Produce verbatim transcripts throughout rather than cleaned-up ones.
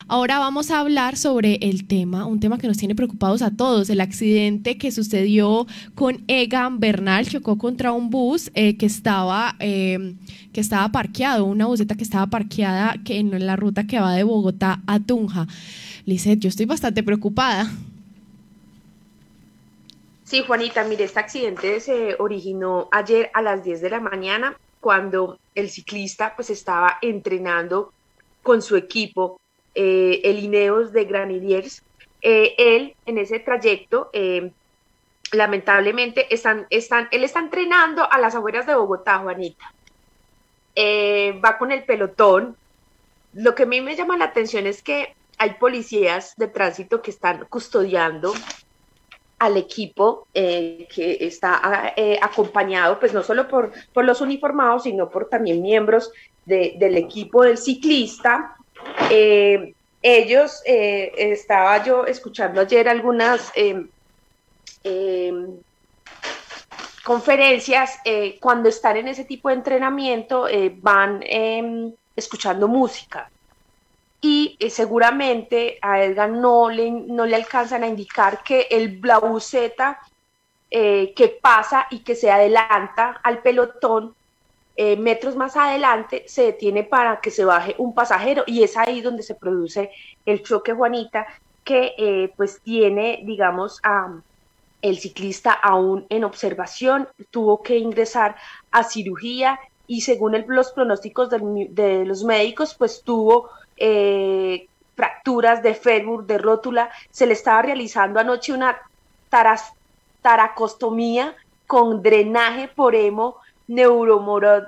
Ahora vamos a hablar sobre el tema, un tema que nos tiene preocupados a todos, el accidente que sucedió con Egan Bernal. Chocó contra un bus eh, que estaba eh, que estaba parqueado, una buseta que estaba parqueada que en la ruta que va de Bogotá a Tunja. Lizeth, yo estoy bastante preocupada. Sí, Juanita, mire, este accidente se originó ayer a las diez de la mañana cuando el ciclista pues estaba entrenando con su equipo, eh, el Ineos de Granollers. Eh, él en ese trayecto, eh, lamentablemente, están, están, él está entrenando a las afueras de Bogotá, Juanita. Eh, va con el pelotón. Lo que a mí me llama la atención es que hay policías de tránsito que están custodiando al equipo eh, que está eh, acompañado, pues no solo por, por los uniformados, sino por también miembros de, del equipo del ciclista. Eh, ellos, eh, estaba yo escuchando ayer algunas eh, eh, conferencias, eh, cuando están en ese tipo de entrenamiento, eh, van eh, escuchando música. Y eh, seguramente a Edgar no le, no le alcanzan a indicar que el, la buseta eh, que pasa y que se adelanta al pelotón, eh, metros más adelante, se detiene para que se baje un pasajero, y es ahí donde se produce el choque, Juanita, que eh, pues tiene, digamos, a el ciclista aún en observación, tuvo que ingresar a cirugía, y según el, los pronósticos de, de los médicos, pues tuvo eh, fracturas de fémur, de rótula. Se le estaba realizando anoche una taras, taracostomía con drenaje por hemo neuromoro,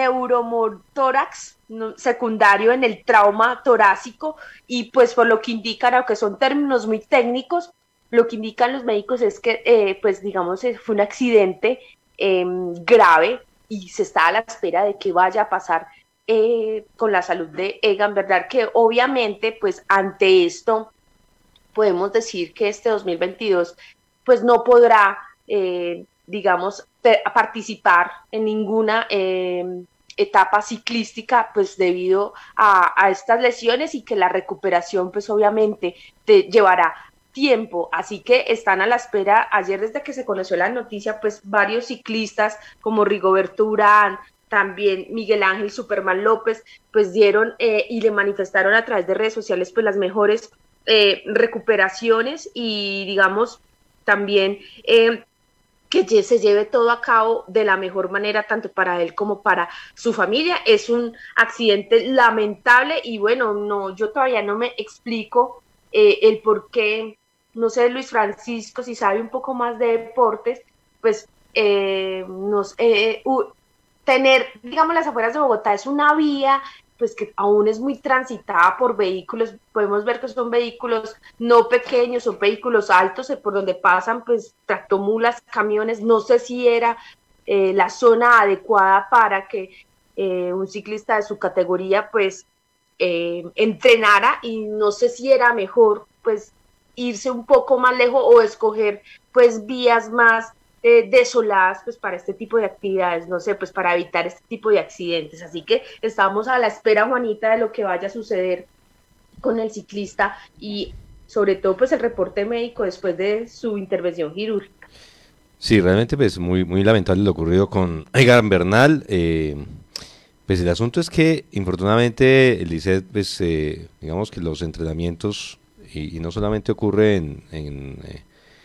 neuromotórax no, secundario en el trauma torácico, y pues por lo que indican, aunque son términos muy técnicos, lo que indican los médicos es que, eh, pues digamos, fue un accidente eh, grave, y se está a la espera de que vaya a pasar eh, con la salud de Egan Bernal, que obviamente, pues ante esto, podemos decir que este dos mil veintidós, pues no podrá, eh, digamos, participar en ninguna eh, etapa ciclística, pues debido a, a estas lesiones, y que la recuperación, pues obviamente, te llevará tiempo, así que están a la espera. Ayer, desde que se conoció la noticia, pues varios ciclistas como Rigoberto Urán, también Miguel Ángel Superman López, pues dieron eh, y le manifestaron a través de redes sociales pues las mejores eh, recuperaciones, y digamos también eh, que se lleve todo a cabo de la mejor manera, tanto para él como para su familia. Es un accidente lamentable, y bueno, no, yo todavía no me explico eh, el por qué. No sé, Luis Francisco, si sabe un poco más de deportes, pues eh, nos, eh, uh, tener, digamos, las afueras de Bogotá es una vía pues que aún es muy transitada por vehículos. Podemos ver que son vehículos no pequeños, son vehículos altos, eh, por donde pasan pues tractomulas, camiones. No sé si era eh, la zona adecuada para que eh, un ciclista de su categoría pues eh, entrenara, y no sé si era mejor pues irse un poco más lejos o escoger pues vías más eh, desoladas pues para este tipo de actividades, no sé, pues para evitar este tipo de accidentes. Así que estamos a la espera, Juanita, de lo que vaya a suceder con el ciclista, y sobre todo pues el reporte médico después de su intervención quirúrgica. Sí, realmente pues muy, muy lamentable lo ocurrido con Egan Bernal. eh, pues el asunto es que infortunadamente el Lizeth, pues eh, digamos que los entrenamientos Y, y no solamente ocurre en, en, eh,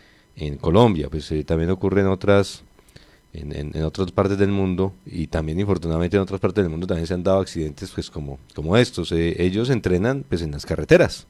en Colombia, pues eh, también ocurre en otras en, en, en otras partes del mundo, y también infortunadamente en otras partes del mundo también se han dado accidentes pues como, como estos. Eh, ellos entrenan pues en las carreteras,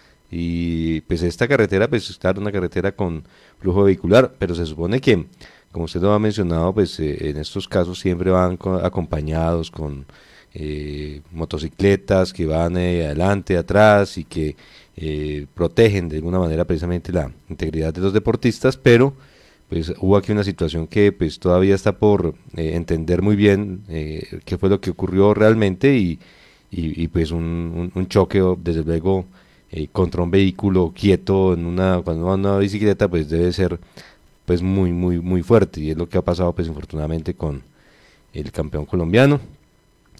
y pues esta carretera pues está una carretera con flujo vehicular, pero se supone que, como usted lo ha mencionado, pues eh, en estos casos siempre van con, acompañados con eh, motocicletas que van eh, adelante, atrás, y que Eh, protegen de alguna manera precisamente la integridad de los deportistas, pero pues hubo aquí una situación que pues todavía está por eh, entender muy bien eh, qué fue lo que ocurrió realmente, y, y, y pues un, un, un choque desde luego eh, contra un vehículo quieto en una, cuando va en una bicicleta, pues debe ser pues muy muy muy fuerte, y es lo que ha pasado pues infortunadamente con el campeón colombiano.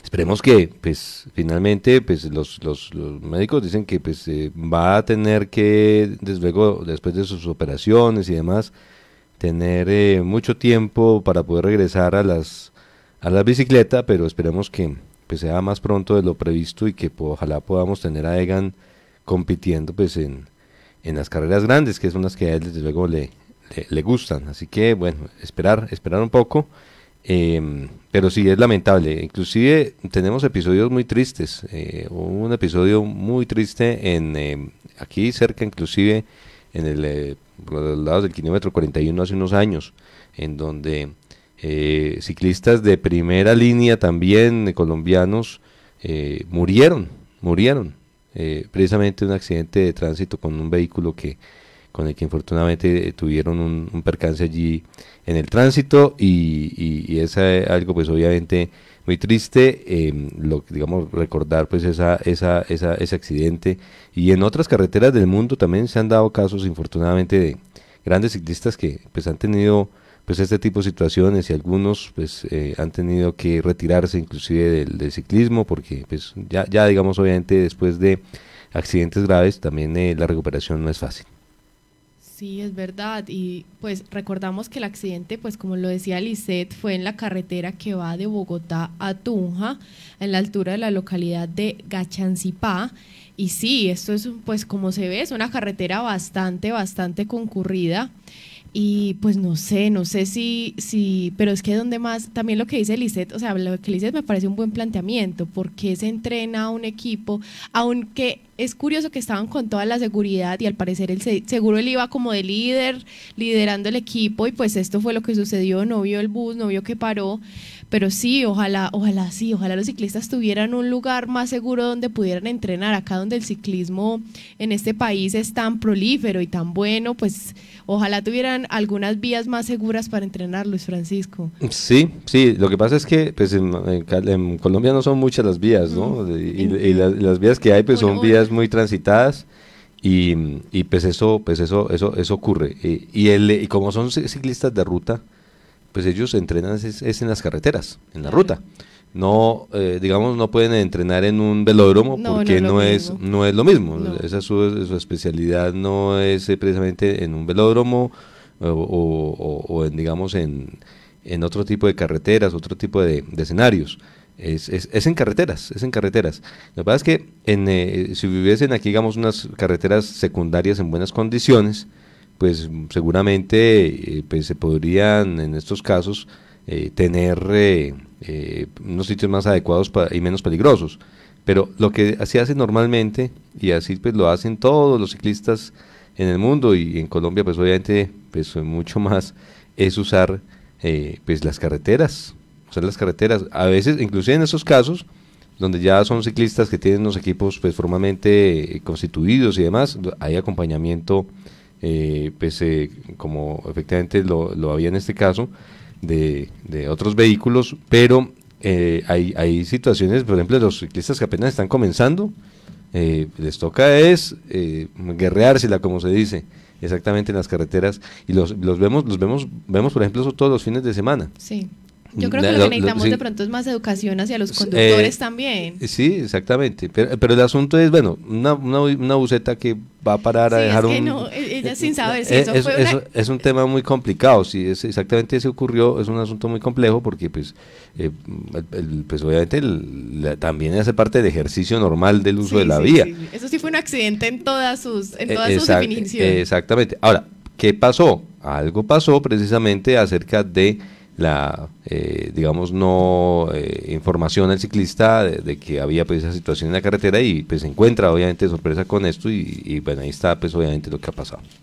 esperemos que pues finalmente pues los, los, los médicos dicen que pues eh, va a tener que, desde luego, después de sus operaciones y demás, tener eh, mucho tiempo para poder regresar a las a la bicicleta, pero esperemos que pues sea más pronto de lo previsto y que pues, ojalá podamos tener a Egan compitiendo pues en, en las carreras grandes, que son las que a él desde luego le, le, le gustan. Así que bueno, esperar, esperar un poco. Eh, pero sí, es lamentable. Inclusive tenemos episodios muy tristes. Eh, hubo un episodio muy triste en eh, aquí cerca, inclusive en el eh, por los lados del kilómetro cuarenta y uno hace unos años, en donde eh, ciclistas de primera línea también eh, colombianos eh, murieron, murieron eh, precisamente en un accidente de tránsito con un vehículo que con el que infortunadamente eh, tuvieron un, un percance allí en el tránsito y, y, y es eh, algo pues obviamente muy triste, eh, lo digamos recordar pues esa, esa, esa, ese accidente. Y en otras carreteras del mundo también se han dado casos infortunadamente de grandes ciclistas que pues han tenido pues este tipo de situaciones y algunos pues eh, han tenido que retirarse inclusive del, del ciclismo porque pues ya, ya digamos obviamente después de accidentes graves también eh, la recuperación no es fácil. Sí, es verdad, y pues recordamos que el accidente, pues como lo decía Lisette, fue en la carretera que va de Bogotá a Tunja, en la altura de la localidad de Gachancipá, y sí, esto es pues como se ve, es una carretera bastante, bastante concurrida, y pues no sé, no sé si, si, pero es que donde más, también lo que dice Lisette, o sea, lo que Lisette me parece un buen planteamiento, porque se entrena a un equipo, aunque es curioso que estaban con toda la seguridad y al parecer él se, seguro él iba como de líder, liderando el equipo y pues esto fue lo que sucedió, no vio el bus, no vio que paró, pero sí, ojalá, ojalá sí, ojalá los ciclistas tuvieran un lugar más seguro donde pudieran entrenar, acá donde el ciclismo en este país es tan prolífero y tan bueno, pues ojalá tuvieran algunas vías más seguras para entrenar, Luis Francisco. Sí, sí, lo que pasa es que pues en, en, en Colombia no son muchas las vías, ¿no? Mm. Y, y, y las, las vías que hay pues bueno, son vías muy transitadas y, y pues eso pues eso eso eso ocurre y, y, el, y como son ciclistas de ruta pues ellos entrenan es, es en las carreteras, en la ruta, no eh, digamos no pueden entrenar en un velódromo no, porque no, no es no es lo mismo, no. Esa es su, su especialidad, no es eh, precisamente en un velódromo o, o, o, o en digamos en, en otro tipo de carreteras, otro tipo de, de escenarios. Es, es, es en carreteras, es en carreteras. Lo que pasa es que en, eh, si viviesen aquí, digamos, unas carreteras secundarias en buenas condiciones, pues seguramente eh, pues, se podrían, en estos casos, eh, tener eh, eh, unos sitios más adecuados pa- y menos peligrosos. Pero lo que se hace normalmente, y así pues lo hacen todos los ciclistas en el mundo, y en Colombia pues obviamente pues mucho más, es usar eh, pues las carreteras, usar las carreteras, a veces, inclusive en esos casos, donde ya son ciclistas que tienen los equipos pues formalmente eh, constituidos y demás, hay acompañamiento, eh, pues eh, como efectivamente lo, lo había en este caso, de, de otros vehículos, pero eh, hay, hay situaciones, por ejemplo, los ciclistas que apenas están comenzando, eh, les toca es eh, guerreársela, como se dice, exactamente en las carreteras, y los, los vemos, los vemos, vemos por ejemplo eso todos los fines de semana. Sí. Yo creo que lo, lo que necesitamos lo, sí. de pronto es más educación hacia los conductores eh, también. Sí, exactamente. Pero, pero el asunto es, bueno, una, una, una buceta que va a parar sí, a dejar es que un... no, ella sin saber si eh, eso es, fue una... es, es un tema muy complicado, sí, es exactamente eso ocurrió, es un asunto muy complejo porque pues, eh, el, el, pues obviamente el, la, también hace parte del ejercicio normal del uso sí, de la sí, vía. Sí, sí. Eso sí fue un accidente en todas sus, en todas eh, sus exact, definiciones. Eh, exactamente. Ahora, ¿qué pasó? Algo pasó precisamente acerca de la, eh, digamos, no eh, información al ciclista de, de que había pues esa situación en la carretera y pues se encuentra obviamente sorpresa con esto y, y bueno, ahí está pues obviamente lo que ha pasado.